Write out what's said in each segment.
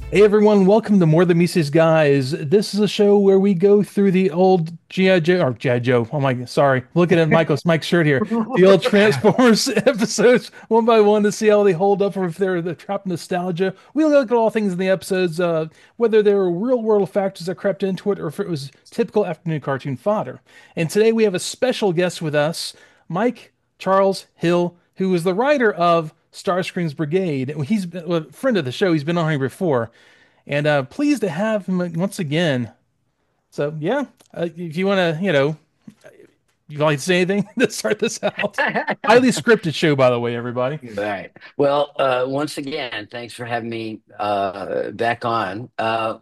Hey everyone, welcome to More Than Mises Guys. This is a show where we go through the old G.I. Joe or G.I. Joe. Oh my, sorry. Looking at Mike's shirt here. The old Transformers episodes one by one to see how they hold up or if they're trapped in nostalgia. We look at all things in the episodes, whether there were real world factors that crept into it or if it was typical afternoon cartoon fodder. And today we have a special guest with us, Mike Charles Hill, who is the writer of Starscream's Brigade. He's been a friend of the show. He's been on here before. And pleased to have him once again. So yeah, if you want to, you'd like to say anything to start this out. Highly scripted show, by the way, everybody. Right. Well, once again, thanks for having me back on.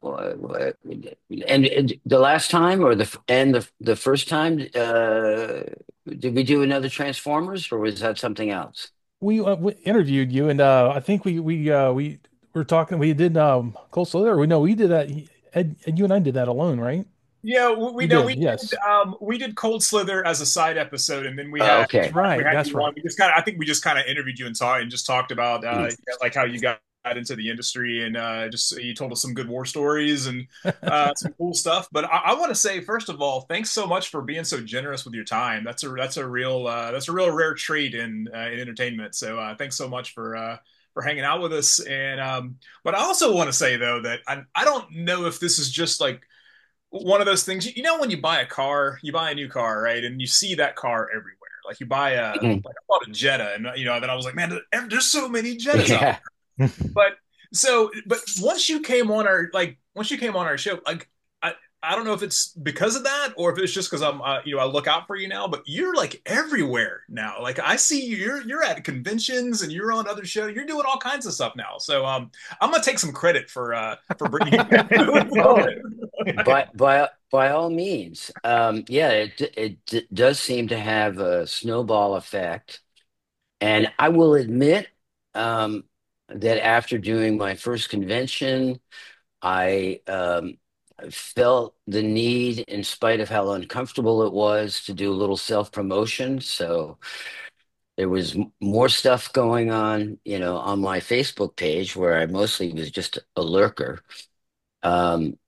And the last time, or the first time, did we do another Transformers, or was that something else? We interviewed you, and I think we were talking. We did Cold Slither. We know we did that. Ed, you and I did that alone, right? Yeah, we We know did. Yes, we did Cold Slither as a side episode, and then that's Okay. right. we had That's you right. on. We just kind of I think we just kind of interviewed you and just talked about like how you got into the industry, and just you told us some good war stories and some cool stuff. But I want to say first of all, thanks so much for being so generous with your time. That's a real rare treat in entertainment. So thanks so much for hanging out with us. And but I also want to say though that I don't know if this is just like one of those things. You know, when you buy a car, you buy a new car, right? And you see that car everywhere. Like you buy Mhm. I bought a Jetta, and then I was like, man, there's so many Jettas out Yeah. there. But once you came on our show, like I don't know if it's because of that or if it's just because I look out for you now, but you're like everywhere now. Like I see you, you're at conventions and you're on other shows. You're doing all kinds of stuff now. So I'm gonna take some credit for bringing Oh, you. by all means. Yeah, it does seem to have a snowball effect. And I will admit that after doing my first convention, I felt the need, in spite of how uncomfortable it was, to do a little self-promotion. So there was more stuff going on, on my Facebook page where I mostly was just a lurker. Um,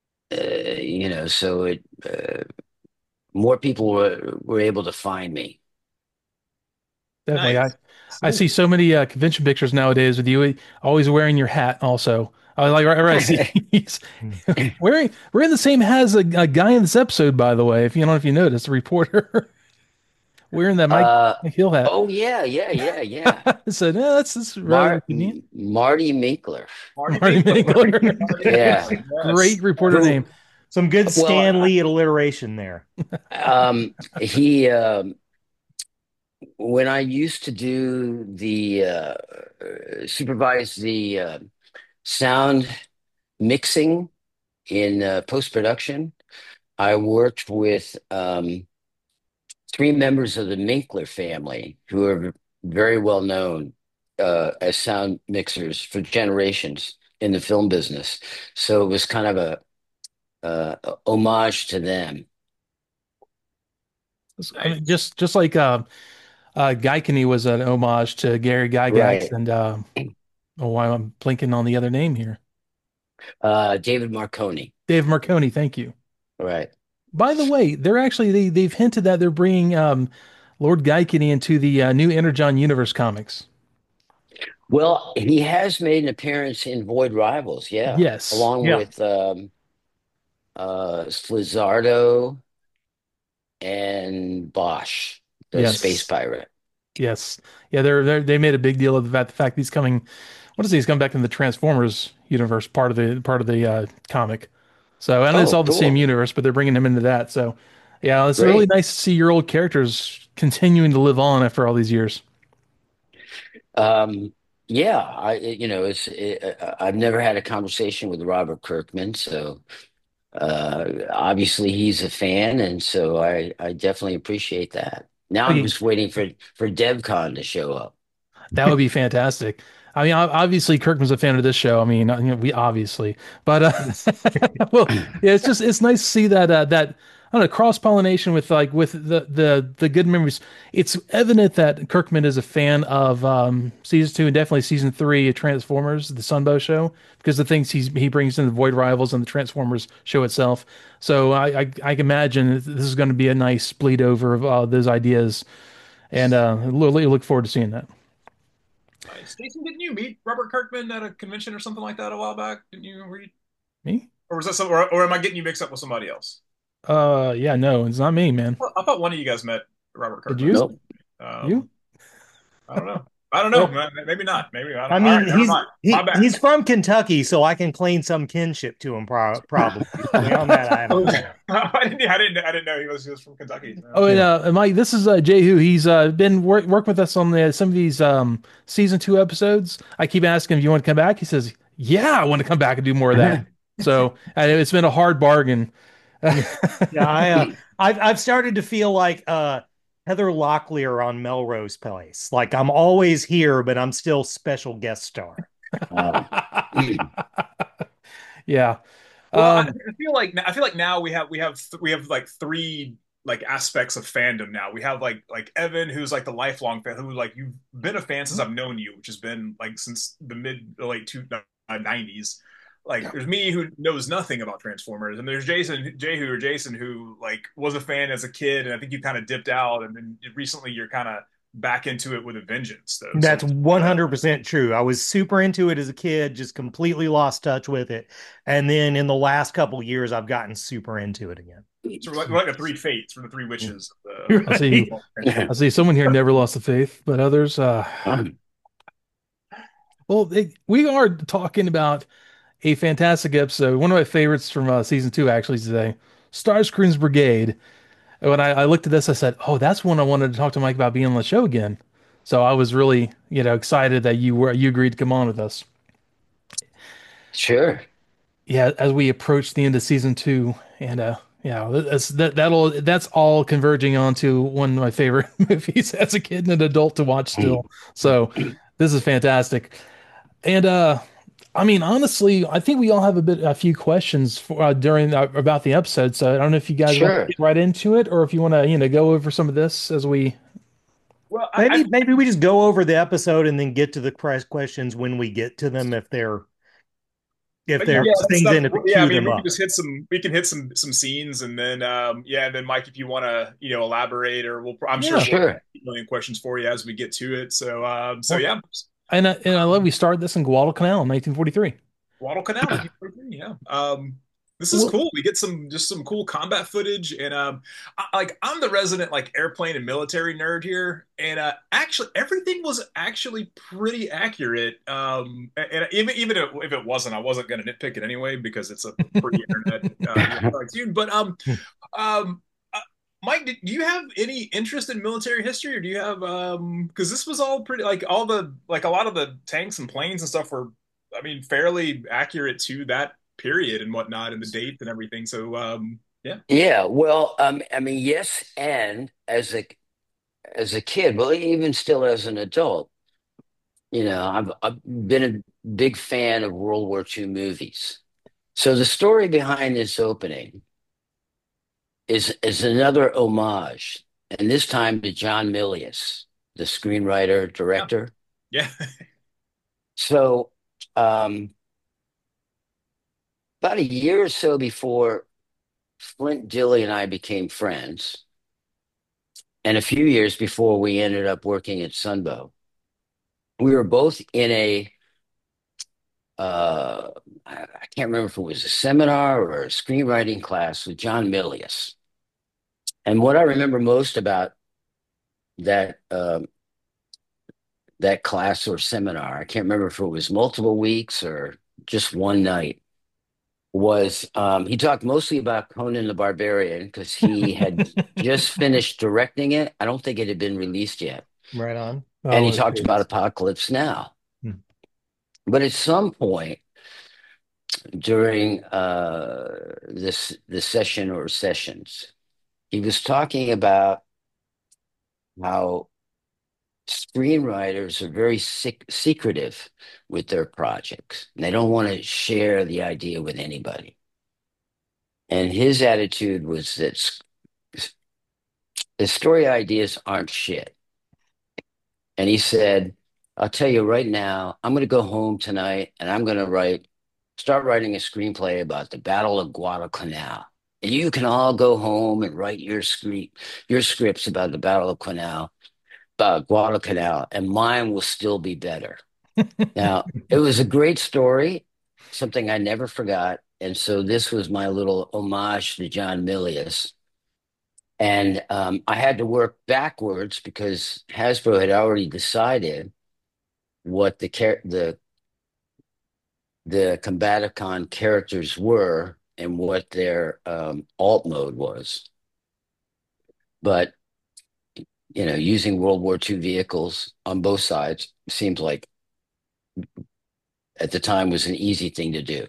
so more people were able to find me. Definitely. I Nice. I see so many convention pictures nowadays with you always wearing your hat also. I like right, right, I see he's wearing the same hat as a guy in this episode, by the way. If you don't know if you noticed, a reporter wearing that Uh, Mike Hill hat. oh yeah, yeah, yeah, yeah. So no, that's rather convenient. Marty Minkler. Marty Marty Minkler. Minkler. Marty Yeah. Minkler. Yes. Great reporter Who, name. Some good well, Stan Lee alliteration there. he when I used to do the supervise the sound mixing in post-production, I worked with three members of the Minkler family who are very well known as sound mixers for generations in the film business. So it was kind of a homage to them. I mean, Nice. just like Guy Kenny was an homage to Gary Gygax Right. and oh, why I'm blinking on the other name here. David Marconi. Dave Marconi, thank you. Right. By the way, they've hinted that they're bringing Lord Geikini into the new Energon Universe comics. Well, he has made an appearance in Void Rivals, yeah, Yes. along Yeah. with Slizzardo and Bosch, the space Yes. pirate. Yes. Yeah, they made a big deal of the fact he's coming. What is he? He's coming back in the Transformers universe, part of the comic. So I know it's Oh, all the same cool. universe, but they're bringing him into that. So yeah, it's really Great. nice to see your old characters continuing to live on after all these years. Um, yeah, I've never had a conversation with Robert Kirkman, so obviously he's a fan, and so I definitely appreciate that. Now I'm Okay, just waiting for DevCon to show up. that would be fantastic. I mean, obviously Kirkman's a fan of this show. I mean, we obviously, but well, yeah, it's nice to see that I don't know, cross-pollination with the good memories. It's evident that Kirkman is a fan of season two and definitely season three of Transformers, the Sunbow show, because the things he brings in the Void Rivals and the Transformers show itself. So I can imagine this is going to be a nice bleed over of those ideas, and look forward to seeing that. Nice. Jason, didn't you meet Robert Kirkman at a convention or something like that a while back? Didn't you read? Me? Or was that some? Or am I getting you mixed up with somebody else? Yeah, no, it's not me, man. I thought one of you guys met Robert Did Kirkman. you? Nope. You? Um, I don't know. I don't know. Well, Maybe not. Maybe I I don't. All mean, right, never mind. My bad. he's from Kentucky, so I can claim some kinship to him, probably. Beyond that, I don't know. I didn't know he was from Kentucky. Oh, and Yeah. Mike, this is Jehu. He's been working with us on some of these season two episodes. I keep asking him, "You want to come back?" He says, "Yeah, I want to come back and do more of that." So it's been a hard bargain. Yeah, I've started to feel like Heather Locklear on Melrose Place. Like I'm always here, but I'm still special guest star. Um, Yeah. Well, Um, I feel like now we have like three like aspects of fandom now. We have like Evan, who's like the lifelong fan, who like you've been a fan since I've known you, which has been like since the mid to late two '90s. Like there's me who knows nothing about Transformers, and there's Jehu or Jason who like was a fan as a kid, and I think you kind of dipped out, and then recently you're kind of back into it with a vengeance, though. So That's 100% true. I was super into it as a kid, just completely lost touch with it. And then in the last couple years, I've gotten super into it again. sort of like the three fates from the three witches. I see. I see someone here never lost the faith, but others, well, we are talking about a fantastic episode. One of my favorites from season two, actually, today, Starscream's Brigade. When I looked at this, I said, "Oh, that's one I wanted to talk to Mike about being on the show again." So I was really, excited that you agreed to come on with us. sure. Yeah, as we approach the end of season two, and yeah, that's all converging onto one of my favorite movies as a kid and an adult to watch still. So this is fantastic. And I mean, honestly, I think we all have a few questions for during about the episode. So I don't know if you guys want to Sure. get right into it, or if you want to, go over some of this as we. Well, Maybe we just go over the episode and then get to the questions when we get to them if yeah, there's things in it to yeah. I cue mean, them we can up. just hit some scenes, and then yeah, and then Mike, if you want to elaborate, or I'm sure Yeah. we'll have Sure. a million questions for you as we get to it. So so Well, yeah, and I love we started this in Guadalcanal in 1943. Guadalcanal, 1943, yeah. This is Well, cool. We get some cool combat footage, and I'm the resident like airplane and military nerd here, and actually everything was actually pretty accurate. And even if it wasn't, I wasn't going to nitpick it anyway because it's a pre-internet cartoon. But um. uh, Mike, do you have any interest in military history, or do you have because this was all pretty like all the like a lot of the tanks and planes and stuff were I mean, fairly accurate to that period and whatnot, and the date and everything. So, yeah, Yeah. Well, I mean, yes, and as a kid, well, even still as an adult, I've been a big fan of World War II movies. So the story behind this opening is another homage, and this time to John Milius, the screenwriter yeah, director. yeah, So, um, about a year or so before Flint Dilley and I became friends, and a few years before we ended up working at Sunbow, we were both in a uh, I can't remember if it was a seminar or a screenwriting class with John Milius. And what I remember most about that that class or seminar, I can't remember if it was multiple weeks or just one night, was he talked mostly about Conan the Barbarian because he had just finished directing it. I don't think it had been released yet. Right on. And he Oh, talked about geez. Apocalypse Now. Hmm. But at some point during this session or sessions, he was talking about how screenwriters are very secretive with their projects. And they don't want to share the idea with anybody. And his attitude was that the story ideas aren't shit. And he said, I'll tell you right now, I'm going to go home tonight and I'm going to start writing a screenplay about the Battle of Guadalcanal. And you can all go home and write your scripts about the Battle of Guadalcanal, and mine will still be better. Now, it was a great story, something I never forgot. And so this was my little homage to John Milius. And I had to work backwards because Hasbro had already decided what the Combaticon characters were and what their alt mode was. But using World War II vehicles on both sides seems like at the time was an easy thing to do.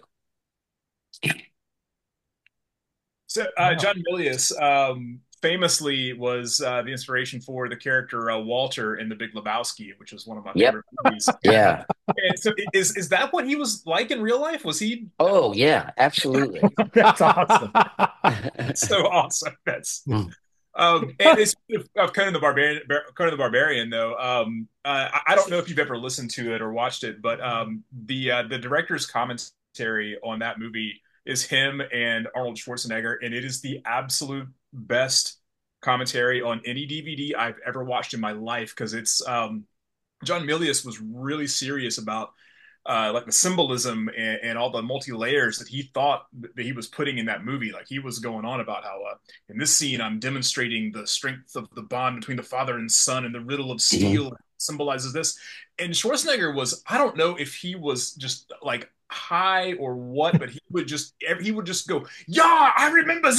So John Milius famously was the inspiration for the character Walter in The Big Lebowski, which is one of my Yep. favorite movies. Yeah. And so is that what he was like in real life? Was he Oh, yeah, absolutely. That's awesome. so awesome? That's Mm. and it's of Conan the Barbarian, though. I don't know if you've ever listened to it or watched it, but the director's commentary on that movie is him and Arnold Schwarzenegger, and it is the absolute best commentary on any DVD I've ever watched in my life because it's John Milius was really serious about like the symbolism and all the multi layers that he thought that he was putting in that movie. Like he was going on about how in this scene I'm demonstrating the strength of the bond between the father and son, and the riddle of steel symbolizes this. And Schwarzenegger was, I don't know if he was just like high or what, but he would just go, yeah, I remember.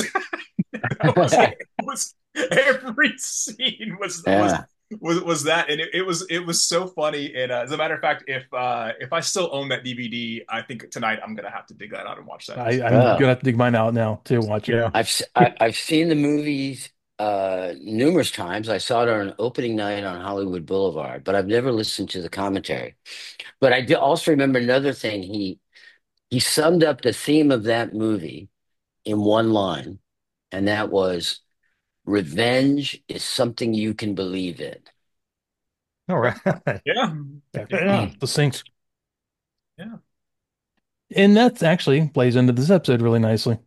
It was every scene Yeah. was that, and it was so funny. And as a matter of fact, if I still own that DVD, I think tonight I'm gonna have to dig that out and watch that. I'm Oh. gonna have to dig mine out now to watch it. Yeah. I've seen the movies numerous times. I saw it on opening night on Hollywood Boulevard, but I've never listened to the commentary. But I do also remember another thing. He summed up the theme of that movie in one line, and that was revenge is something you can believe in. All right. Yeah, Yeah, succinct. yeah. And that actually plays into this episode really nicely.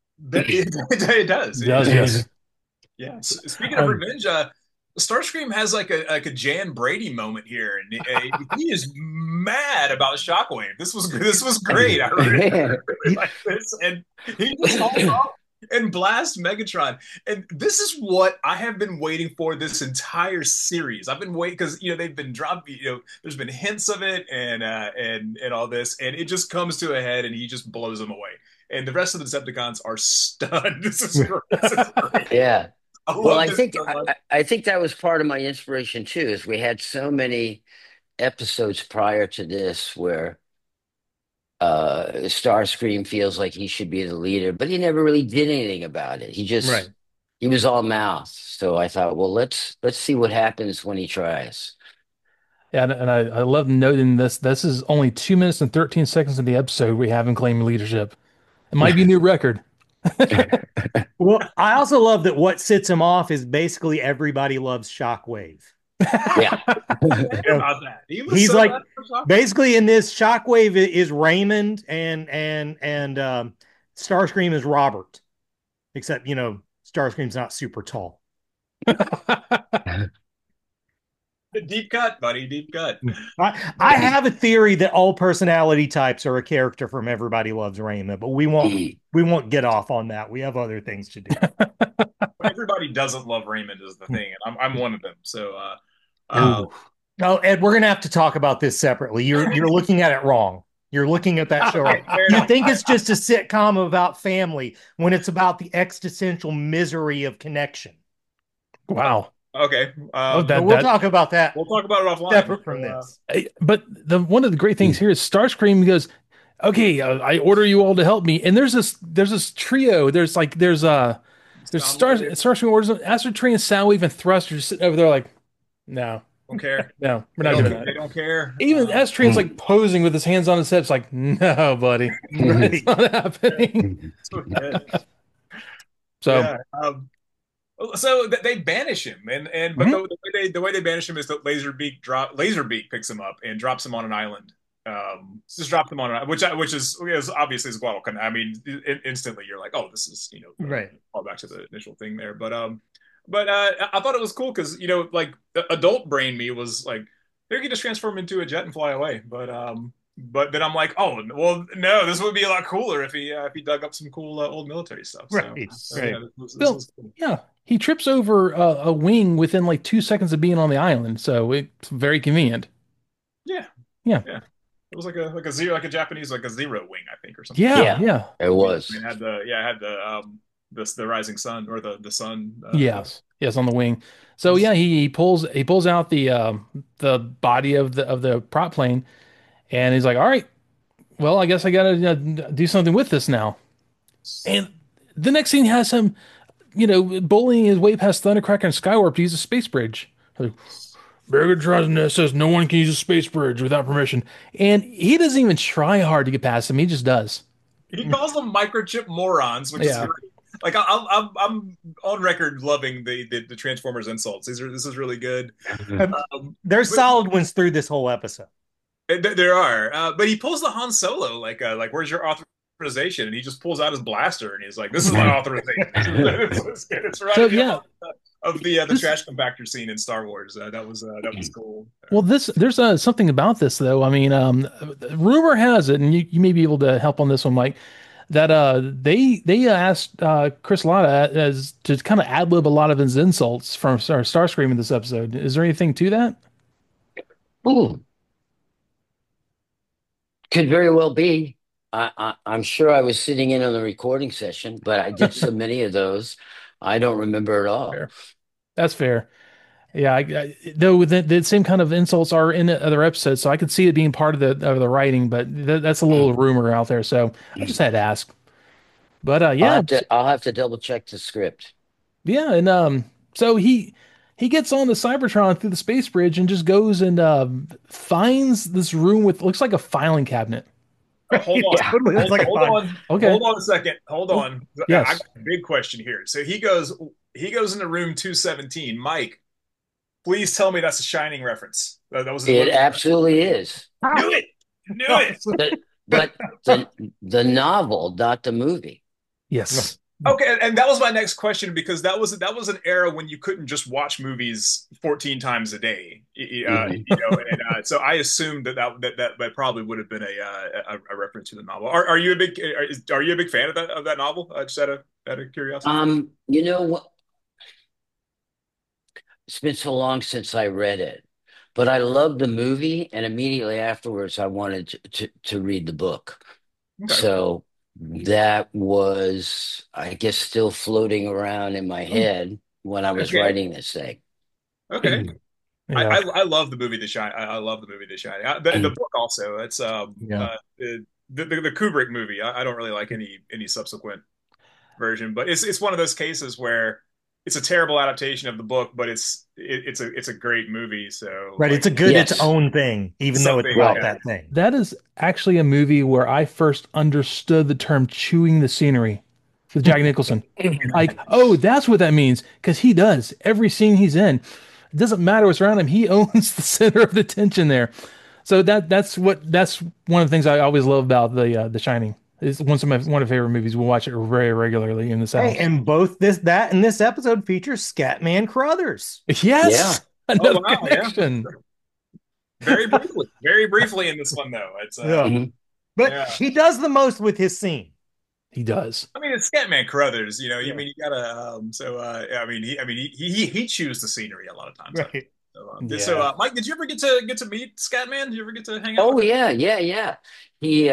It does. It does, yes. Yeah. Speaking of revenge, Starscream has like a Jan Brady moment here, and he is mad about Shockwave. This was great. I really like this, and he just hauls off and blasts Megatron. And this is what I have been waiting for this entire series. I've been waiting because they've been dropped. There's been hints of it and all this, and it just comes to a head, and he just blows them away. And the rest of the Decepticons are stunned. This is great. This is great. Yeah. I Well, love I this think so much. I think that was part of my inspiration too, is we had so many episodes prior to this where Starscream feels like he should be the leader, but he never really did anything about it. Right. He was all mouth. So I thought, well, let's see what happens when he tries. Yeah, and I love noting this. This is only 2 minutes and 13 seconds of the episode we have him claiming leadership. It might be a new record. Well, I also love that what sets him off is basically everybody loves Shockwave. Yeah. About that. He's so like bad for Shockwave. basically in this Shockwave is Raymond and Starscream is Robert, except Starscream's not super tall. Deep cut, buddy. Deep cut. I have a theory that all personality types are a character from Everybody Loves Raymond, but we won't get off on that. We have other things to do. Everybody doesn't love Raymond is the thing, and I'm one of them. So, Oh, Ed, we're gonna have to talk about this separately. You're looking at it wrong. You're looking at that show. You think it's just a sitcom about family when it's about the existential misery of connection. Wow. okay. But we'll talk about that We'll talk about it offline. separate from this. But one of the great things here is Starscream goes, "Okay, I order you all to help me." And there's this trio. There's Starscream orders Astro Train, Soundwave, and Thruster just sitting over there like, no, Don't care. no, we're They not don't, doing they that. don't care. Even Astro Train's like posing with his hands on his hips, like, no, buddy, Right. it's not happening. So good. So Yeah. So they banish him, and but mhm. the way they banish him is that Laserbeak picks him up and drops him on an island. Just drops him on an which is obviously is Guadalcanal. I mean, instantly you're like, oh, this is Right. all back to the initial thing there. But I thought it was cool because like the adult brain me was like, they could just transform into a jet and fly away. But then I'm like, oh well, no, this would be a lot cooler if he dug up some cool old military stuff. Right. So Right. yeah, this Bill, was cool. yeah, he trips over a wing within like 2 seconds of being on the island, so it's very convenient. Yeah, Yeah, yeah. It was like a zero, like a Japanese, like a zero wing, I think, or something. yeah, Yeah, yeah, it was. It had the rising sun or the sun. yes, yes, on the wing. So yeah, he pulls out the body of the prop plane, and he's like, all right, well, I guess I gotta do something with this now. And the next scene has him, bullying his way past Thundercracker and Skywarp to use a space bridge. Like, Megatron says no one can use a space bridge without permission. And he doesn't even try hard to get past him. He just does. He calls them microchip morons, which is Yeah. great. Like I'm on record loving the Transformers insults. This is really good. Um, there's But solid ones through this whole episode. there are, but he pulls the Han Solo like where's your authorization? And he just pulls out his blaster and he's like, "This is my authorization." It's So right yeah, of the this trash compactor scene in Star Wars. That was cool. well this there's something about this though. I mean, rumor has it, and you may be able to help on this one, Mike, that they asked Chris Latta as to kind of ad lib a lot of his insults from Starscream in this episode. Is there anything to that? Ooh, could very well be. I'm sure I was sitting in on the recording session, but I did so many of those, I don't remember at all. Fair. That's fair. Yeah, though the same kind of insults are in other episodes, so I could see it being part of the writing, but that's a little rumor out there, so I just had to ask. But yeah, I'll have to double check the script. yeah, and so he gets on the Cybertron through the space bridge and just goes and finds this room with looks like a filing cabinet. Hold on, Yeah. Totally, it's like a hold fun. on, Okay. hold on a second. Hold Oh, on. I yes. got a big question here. So he goes into room 217. Mike, please tell me that's a Shining reference. That was It absolutely is. knew it. Knew it. But but the novel, not the movie. Yes. Okay, and that was my next question because that was an era when you couldn't just watch movies 14 times a day, Mhm. so I assumed that probably would have been a reference to the novel. Are you a big are you a big fan of that novel? Just out of curiosity. You know what? It's been so long since I read it, but I loved the movie, and immediately afterwards, I wanted to read the book. Okay. So that was, I guess, still floating around in my head when I was Okay. writing this thing. Okay. Yeah. I love the movie The Shining. I love the movie The Shining. The book also. It's Yeah. the Kubrick movie. I don't really like any subsequent version, but it's one of those cases where it's a terrible adaptation of the book, but it's a great movie. So Right. like It's a good its Yes, own thing, even though it's something, about right. yeah. that thing. That is actually a movie where I first understood the term chewing the scenery with Jack Nicholson. Like, oh, that's what that means. Because he does. Every scene he's in, it doesn't matter what's around him. He owns the center of the tension there. So that's one of the things I always love about the Shining. It's one of my favorite movies. We'll watch it very regularly in this Hey, house. and both that and this episode features Scatman Crothers. Yeah. Yes, Oh another wow, yeah. connection. Very briefly in this one though. It's Yeah. Mhm. But yeah. he does the most with his scene. He does. I mean, it's Scatman Crothers. You Yeah. mean you gotta. Yeah, he chews the scenery a lot of times. Right. Yeah. Mike, did you ever get to meet Scatman? Did you ever get to hang out Oh with him? yeah, yeah, yeah. He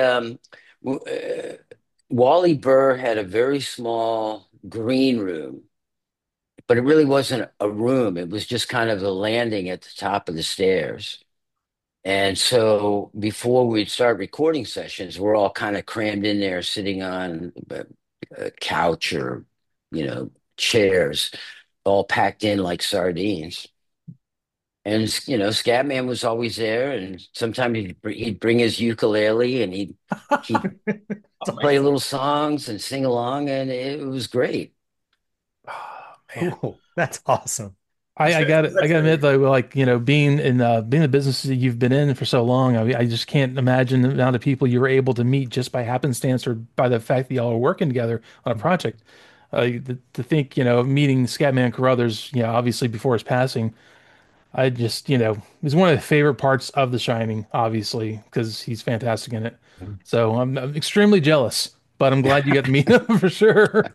Wally Burr had a very small green room, but it really wasn't a room. It was just kind of the landing at the top of the stairs. And so before we'd start recording sessions, we're all kind of crammed in there, sitting on a couch or, chairs, all packed in like sardines. And Scatman was always there, and sometimes he'd bring his ukulele and he'd Oh play man, little songs and sing along, and it was great. Man. Cool. That's awesome. I got it. I got to admit though, like being in the business that you've been in for so long, I just can't imagine the amount of people you were able to meet just by happenstance or by the fact that y'all are working together on a project. To think, of meeting Scatman Carruthers, obviously before his passing, I just, it was one of the favorite parts of The Shining, obviously, because he's fantastic in it. So I'm extremely jealous, but I'm glad you got to meet him for sure.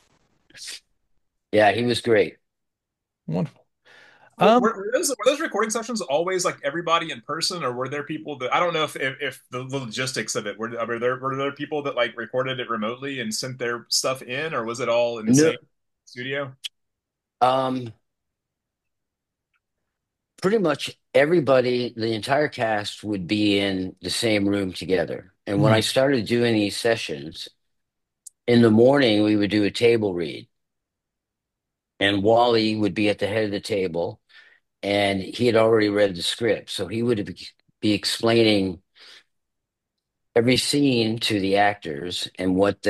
Yeah, he was great. Wonderful. Were, Um, were those were those recording sessions always like everybody in person, or were there people that I don't know if the logistics of it were there people that like recorded it remotely and sent their stuff in, or was it all in the No, same studio? um, pretty much everybody, the entire cast would be in the same room together. And when I mhm. started doing these sessions, in the morning we would do a table read, and Wally would be at the head of the table, and he had already read the script, so he would be explaining every scene to the actors and what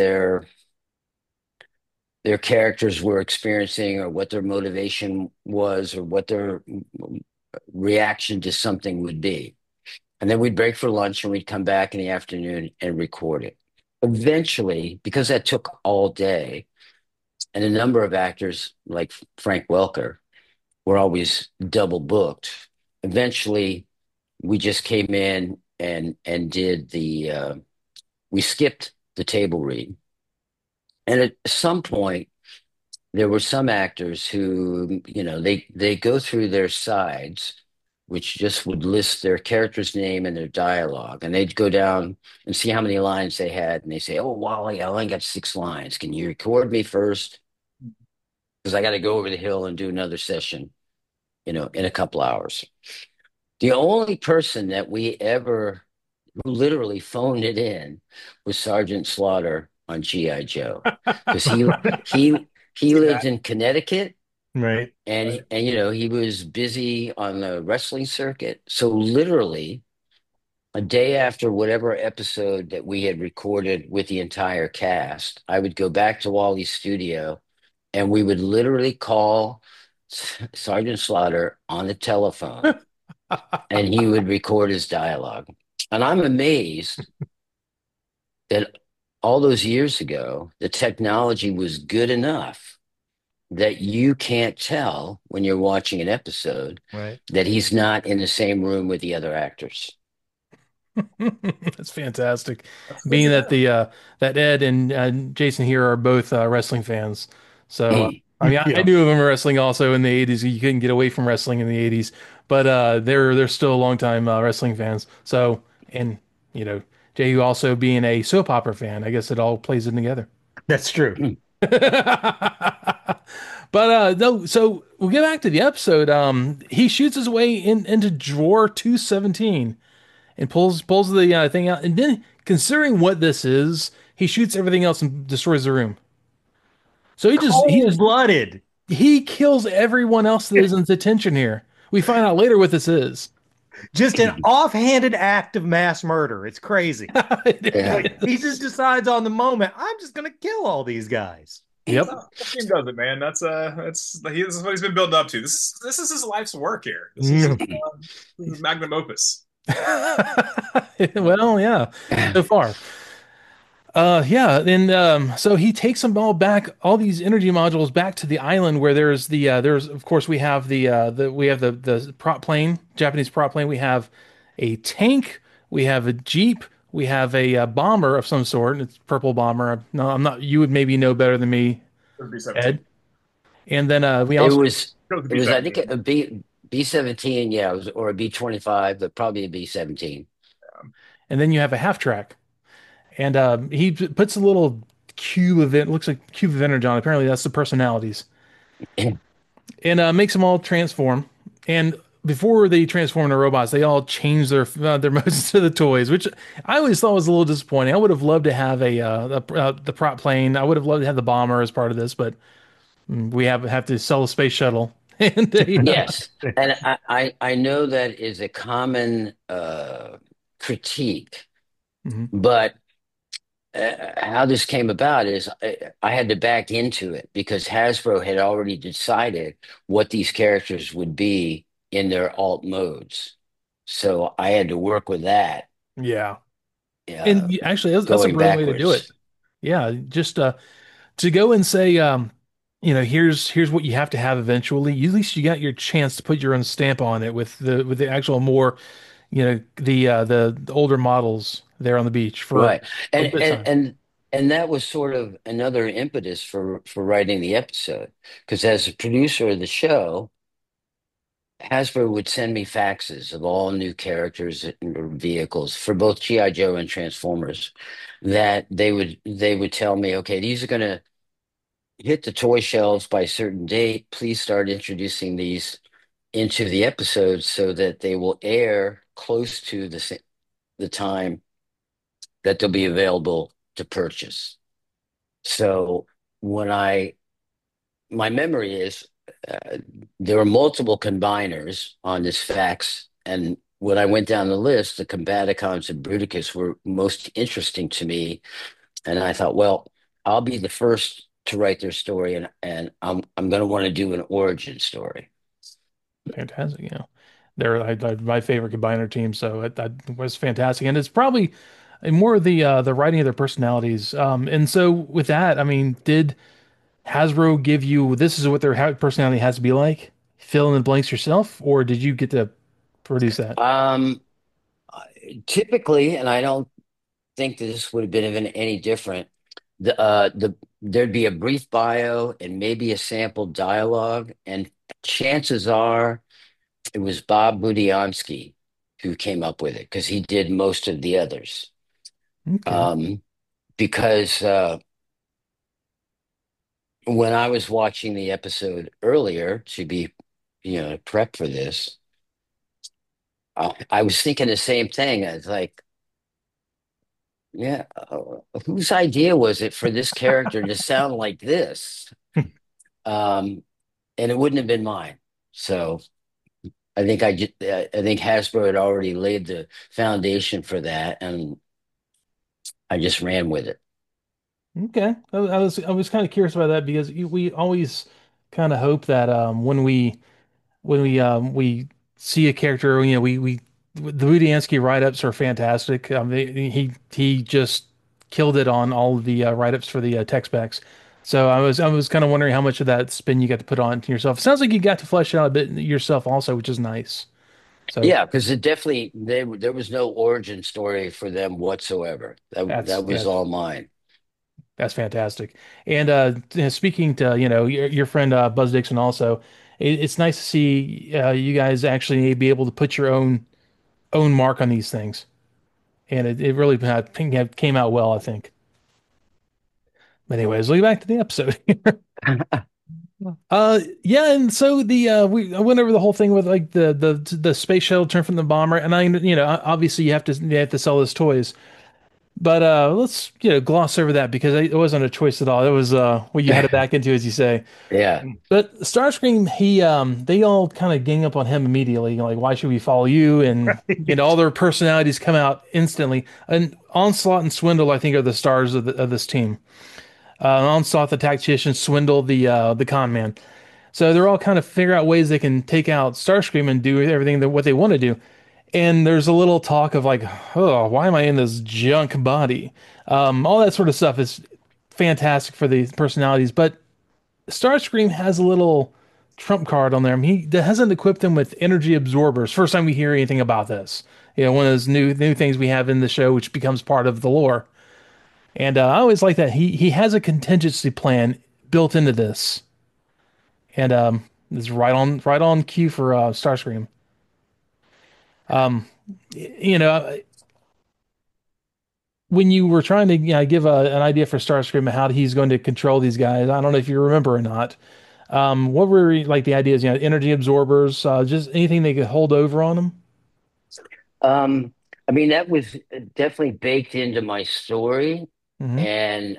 their characters were experiencing or what their motivation was or what their reaction to something would be. And then we'd break for lunch and we'd come back in the afternoon and record it. Eventually, because that took all day, and a number of actors like Frank Welker were always double booked, eventually we just came in and did we skipped the table read. And at some point, there were some actors who, they go through their sides, which just would list their character's name and their dialogue, and they'd go down and see how many lines they had, and they say, "Oh, Wally, I only got 6 lines. Can you record me first? Because I got to go over the hill and do another session, in a couple hours." The only person that we ever who literally phoned it in was Sergeant Slaughter on GI Joe, because he he See lived that? in Connecticut, Right. and he was busy on the wrestling circuit. So literally a day after whatever episode that we had recorded with the entire cast, I would go back to Wally's studio and we would literally call Sergeant Slaughter on the telephone and he would record his dialogue. And I'm amazed that all those years ago, the technology was good enough that you can't tell when you're watching an episode Right. that he's not in the same room with the other actors. That's fantastic. That's good Being to that know. the that Ed and Jason here are both wrestling fans, so I mean I Yeah. knew of them wrestling also in the '80s. You couldn't get away from wrestling in the '80s, but they're still a long time wrestling fans. So and you know Jay also being a soap opera fan, I guess it all plays in together. That's true. But no, so we'll get back to the episode. He shoots his way into drawer 217 and pulls the thing out. And then, considering what this is, he shoots everything else and destroys the room. So Cold blooded. he kills everyone else that isn't attention here. We find out later what this is. Just an offhanded act of mass murder. It's crazy. Yeah. Like he just decides on the moment, I'm just gonna kill all these guys. That's Yep. how the team does it, man. This is what he's been building up to. This is his life's work here. This is magnum opus. Well, yeah, so far. Yeah, and so he takes them all back, all these energy modules back to the island where there's of course we have the prop plane, Japanese prop plane. We have a tank, we have a jeep, we have a, bomber of some sort. It's purple bomber. No, I'm not. You would maybe know better than me, It would be 17. Ed. And then we It also was It would it be was I think 17. a B 17, yeah, it was, or a B 25, but probably a B 17. and then you have a half track. And he puts a little cube of it, looks like cube of energon. Apparently, that's the personalities, and makes them all transform. And before they transform into robots, they all change their motions to the toys, which I always thought was a little disappointing. I would have loved to have the prop plane. I would have loved to have the bomber as part of this, but we have to sell a space shuttle. And Yes, and I know that is a common critique, Mhm. but how this came about is I had to back into it because Hasbro had already decided what these characters would be in their alt modes. So I had to work with that, Yeah. uh, And actually, that's a going brilliant way to do it. backwards. Yeah, just to go and say, here's what you have to have eventually. At least you got your chance to put your own stamp on it with the actual more, the older models there on the beach for Right. a And bit of and time. and and that was sort of another impetus for writing the episode. Because as a producer of the show, Hasbro would send me faxes of all new characters and vehicles for both G.I. Joe and Transformers that they would tell me, okay, these are gonna hit the toy shelves by a certain date. Please start introducing these into the episodes so that they will air close to the time that they'll be available to purchase. So when my memory is uh, there were multiple combiners on this fax, and when I went down the list, the Combaticons and Bruticus were most interesting to me, and I thought, well, I'll be the first to write their story, and I'm going to want to do an origin story. Fantastic, they're my favorite combiner team, so that was fantastic, and it's probably more of the writing of their personalities. And so with that, I mean, did Hasbro give you this is what their personality has to be like? Fill in the blanks yourself, or did you get to produce that? Um, Typically, and I don't think that this would have been even any different. There'd be a brief bio and maybe a sample dialogue, and chances are it was Bob Budiansky who came up with it because he did most of the others. Okay. Um, because when I was watching the episode earlier to be, prep for this, I was thinking the same thing. It's like, yeah, whose idea was it for this character to sound like this? Um, and it wouldn't have been mine. So I think Hasbro had already laid the foundation for that, and I just ran with it. Okay. I was kind of curious about that because we always kind of hope that when we see a character, we the Budiansky write-ups are fantastic. He just killed it on all of the write-ups for the tech specs. So I was kind of wondering how much of that spin you got to put on to yourself. Sounds like you got to flesh it out a bit yourself also, which is nice. So Yeah, because it definitely there was no origin story for them whatsoever. that's That was that's all mine. that's fantastic. And speaking to your friend Buzz Dixon also, it's nice to see you guys actually be able to put your own mark on these things. And it really came out well, I think. But anyways, let's get back to the episode. Yeah, and so I went over the whole thing with like the space shuttle turned from the bomber, and obviously you have to sell those toys, but let's gloss over that because it wasn't a choice at all. It was what you had to back into, as you say. Yeah. But Starscream, they all kind of gang up on him immediately, like why should we follow you? And all their personalities come out instantly. And Onslaught and Swindle, I think, are the stars of this team. Onslaught, the tactician, Swindle, the con man. So they're all kind of figure out ways they can take out Starscream and do everything that what they want to do. And there's a little talk of like, oh, why am I in this junk body? All that sort of stuff is fantastic for the personalities, but Starscream has a little trump card on there. He hasn't equipped him with energy absorbers. First time we hear anything about this. One of those new things we have in the show, which becomes part of the lore. And I always like that he has a contingency plan built into this, and it's right on cue for Starscream. Um, you know, when you were trying to give an idea for Starscream and how he's going to control these guys, I don't know if you remember or not. What were like the ideas? Energy absorbers, just anything they could hold over on them. I mean, that was definitely baked into my story, Hmm. and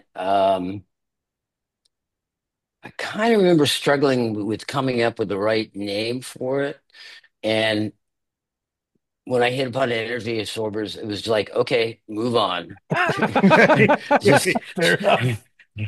I kind of remember struggling with coming up with the right name for it. And when I hit upon an interview with Sorbers, it was like, okay, move on. Just Fair enough.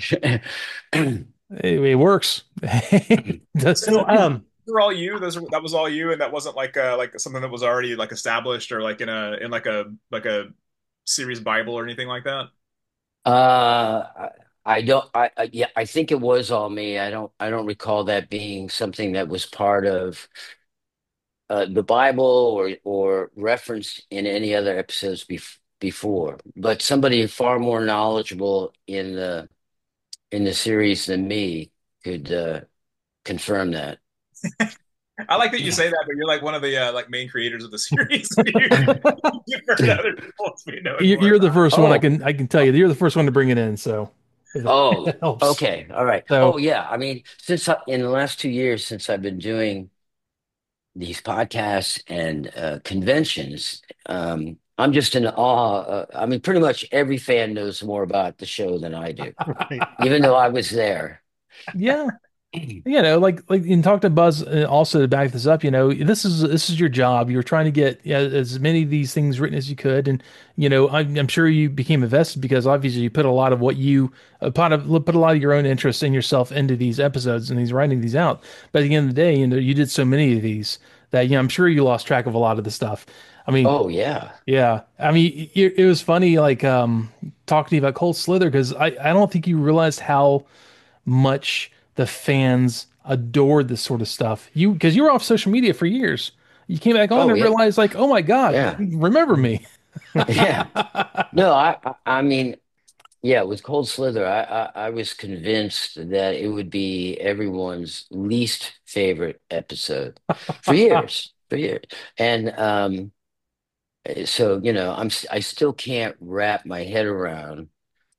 It works. So That's- So, those were all you. That was all you, and that wasn't like something that was already like established or like in like a series Bible or anything like that. I I don't yeah, I think it was all me. I don't recall that being something that was part of the Bible or referenced in any other episodes before. But somebody far more knowledgeable in the series than me could confirm that. I like that you say that, but you're like one of the like main creators of the series. You defer to other people as we know it more. you're the first one. I Oh, can tell you. You're the first one to bring it in. So if oh, that helps. okay, all right. So Oh, yeah. I mean, in the last 2 years since I've been doing these podcasts and conventions, I'm just in awe. I mean, pretty much every fan knows more about the show than I do, even though I was there. yeah, like and talk to Buzz also to back this up. This is your job. You're trying to get as many of these things written as you could, and I'm sure you became invested because obviously you put a lot of what you put a lot of your own interest in yourself into these episodes and these writing these out. But at the end of the day, you did so many of these that I'm sure you lost track of a lot of the stuff. I mean, Oh, yeah. yeah, I mean, it was funny like talking to you about Cold Slither because I don't think you realized how much the fans adored this sort of stuff. Because you were off social media for years. You came back on Oh, and yeah. realized, like, oh my God, Yeah. remember me? Yeah. No, I mean, yeah, with Cold Slither, I was convinced that it would be everyone's least favorite episode for years. And so, I still can't wrap my head around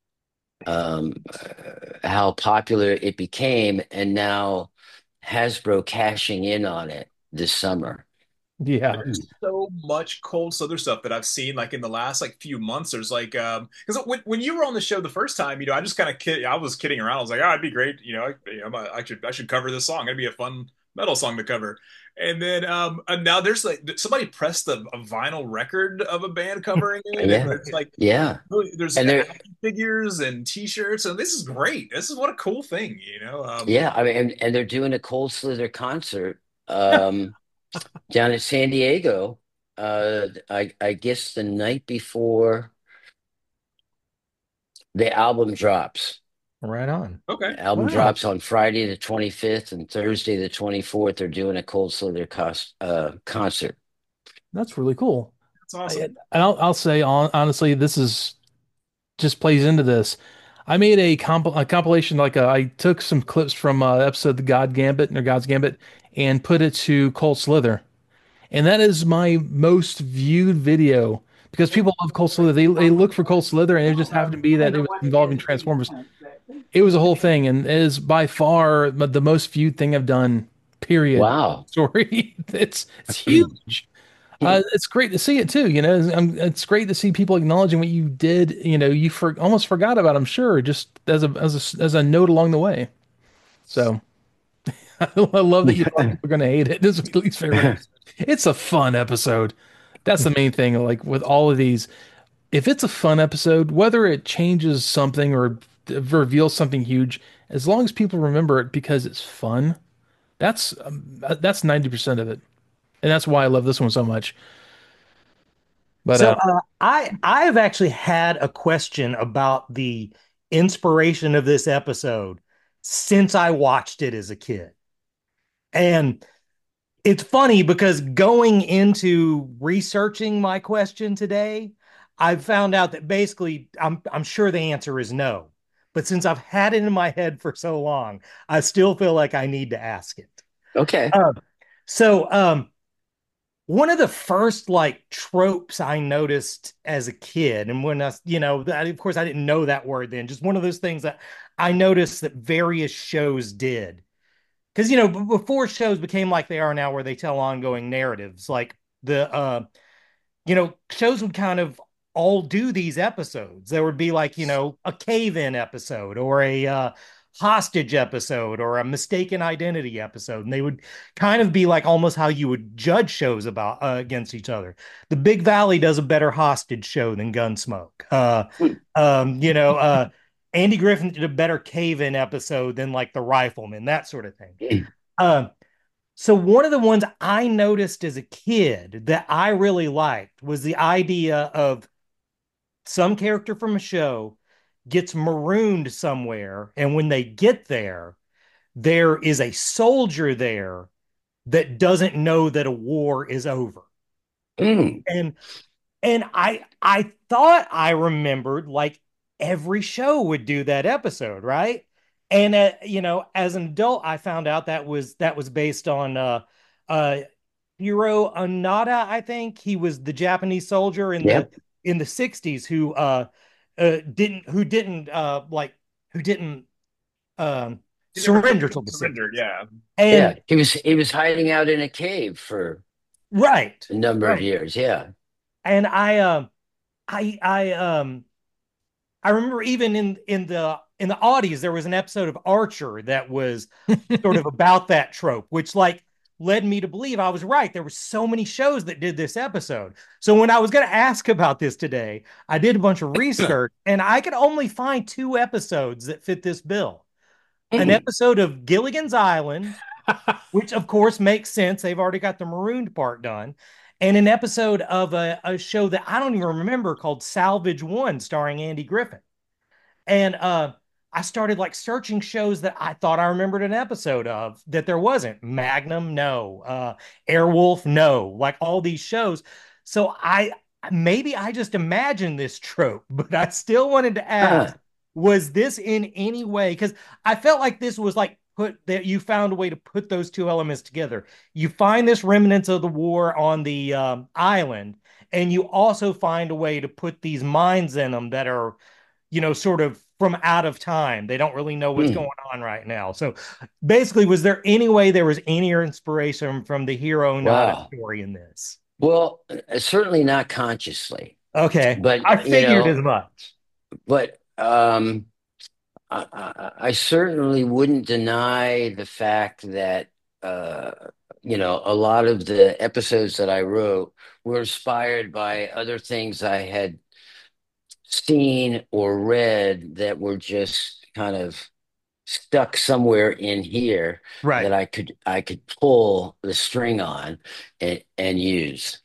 how popular it became, and now Hasbro cashing in on it this summer. Yeah. There's so much cold Southern stuff that I've seen like in the last like few months. There's like because when you were on the show the first time, I just kind of I was kidding around. I was like, oh, it'd be great. I should cover this song. It'd be a fun metal song to cover. And then and now there's like somebody pressed a vinyl record of a band covering it, and Yeah, it's like yeah, there's and they're action figures and T-shirts, and this is great. This is what a cool thing, yeah. I mean, and they're doing a Cold Slither concert down in San Diego. I guess the night before the album drops. right on. Okay. The album Wow. drops on Friday the 25th and Thursday the 24th. They're doing a Cold Slither concert. That's really cool. That's awesome. I'll say honestly, this is just plays into this. I made a compilation I took some clips from episode The God Gambit or God's Gambit and put it to Cold Slither. And that is my most viewed video because people love Cold Slither. They look for Cold Slither, and it just happened to be that it was involving Transformers. It was a whole thing, and it is by far the most viewed thing I've done. Period. Wow. Story. It's huge. It's great to see it too. It's great to see people acknowledging what you did. Almost forgot about. I'm sure, just as a note along the way. So I love that you thought people were going to hate it. This is my least favorite. It's a fun episode. That's the main thing. Like with all of these, if it's a fun episode, whether it changes something or reveals something huge, as long as people remember it because it's fun, that's 90% of it, and that's why I love this one so much. But So I've actually had a question about the inspiration of this episode since I watched it as a kid. And it's funny because going into researching my question today, I've found out that basically I'm sure the answer is no. But since I've had it in my head for so long, I still feel like I need to ask it. Okay. Uh, so one of the first like tropes I noticed as a kid, and when of course I didn't know that word then, just one of those things that I noticed that various shows did. Because before shows became like they are now, where they tell ongoing narratives, like the shows would kind of all do these episodes. There would be like a cave-in episode or a hostage episode or a mistaken identity episode, and they would kind of be like almost how you would judge shows about against each other. The Big Valley does a better hostage show than Gunsmoke. Andy Griffin did a better cave-in episode than like The Rifleman, that sort of thing. So one of the ones I noticed as a kid that I really liked was the idea of some character from a show gets marooned somewhere, and when they get there, there is a soldier there that doesn't know that a war is over. And I thought I remembered like every show would do that episode, right? And as an adult, I found out that was based on Hiro Onoda. I think he was the Japanese soldier in the 60s who didn't surrender till the surrendered. Yeah, and he was hiding out in a cave for a number of years. Yeah, and I remember even in the Audi's there was an episode of Archer that was sort of about that trope, which like led me to believe I was right. There were so many shows that did this episode. So when I was going to ask about this today, I did a bunch of research and I could only find 2 episodes that fit this bill. An episode of Gilligan's Island, which of course makes sense. They've already got the marooned part done. And an episode of a show that I don't even remember called Salvage One, starring Andy Griffin. And I started like searching shows that I thought I remembered an episode of that there wasn't. Magnum, no. Airwolf, no. Like all these shows. So maybe I just imagined this trope, but I still wanted to ask, was this in any way? Because I felt like this was like that you found a way to put those 2 elements together. You find this remnants of the war on the island, and you also find a way to put these minds in them that are, sort of from out of time. They don't really know what's going on right now. So basically, was there any way there was any inspiration from the Hiro Onoda story in this? Well, certainly not consciously. Okay. But I figured as much. But I certainly wouldn't deny the fact that a lot of the episodes that I wrote were inspired by other things I had seen or read that were just kind of stuck somewhere in here that I could pull the string on and use.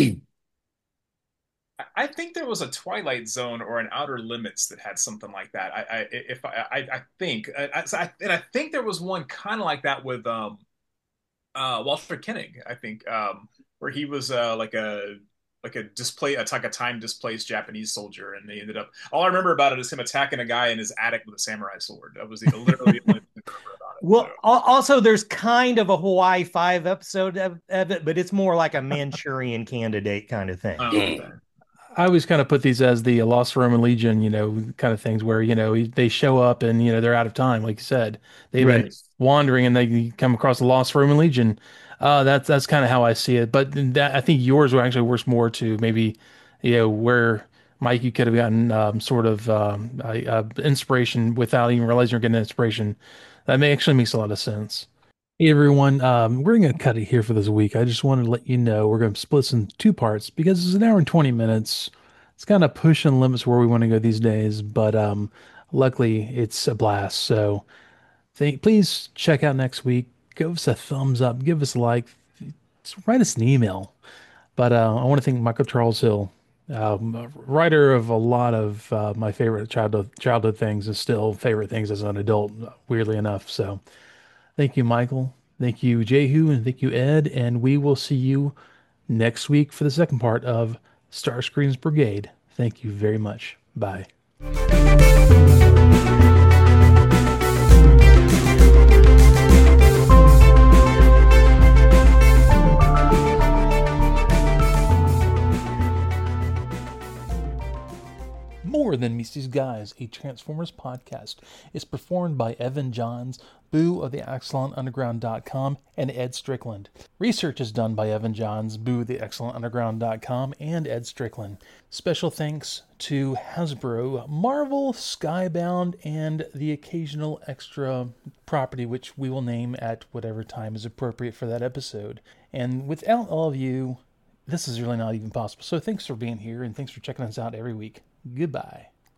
I think there was a Twilight Zone or an Outer Limits that had something like that. I think there was one kind of like that with Walter Koenig. I think where he was like a time displaced Japanese soldier, and they ended up. All I remember about it is him attacking a guy in his attic with a samurai sword. That was literally the only thing I remember about it. Well, also there's kind of a Hawaii 5 episode of it, but it's more like a Manchurian Candidate kind of thing. I always kind of put these as the Lost Roman Legion, kind of things where, they show up and, they're out of time. Like you said, they've been wandering and they come across the Lost Roman Legion. That's kind of how I see it. But I think yours were actually works more to maybe, where Mike, you could have gotten sort of inspiration without even realizing you're getting inspiration. That actually makes a lot of sense. Hey everyone, we're going to cut it here for this week. I just wanted to let you know we're going to split this in 2 parts because it's an hour and 20 minutes. It's kind of pushing limits where we want to go these days, but luckily it's a blast. So please check out next week. Give us a thumbs up. Give us a like. Write us an email. But I want to thank Michael Charles Hill, writer of a lot of my favorite childhood things and still favorite things as an adult, weirdly enough. So thank you, Michael. Thank you, Jehu, and thank you, Ed. And we will see you next week for the second part of Starscream's Brigade. Thank you very much. Bye. More Than Mises Guys, a Transformers podcast, is performed by Evan Johns, Boo of the ExcellentUnderground.com, and Ed Strickland. Research is done by Evan Johns, Boo of the ExcellentUnderground.com, and Ed Strickland. Special thanks to Hasbro, Marvel, Skybound, and the occasional extra property which we will name at whatever time is appropriate for that episode. And without all of you, this is really not even possible. So thanks for being here, and thanks for checking us out every week. Goodbye.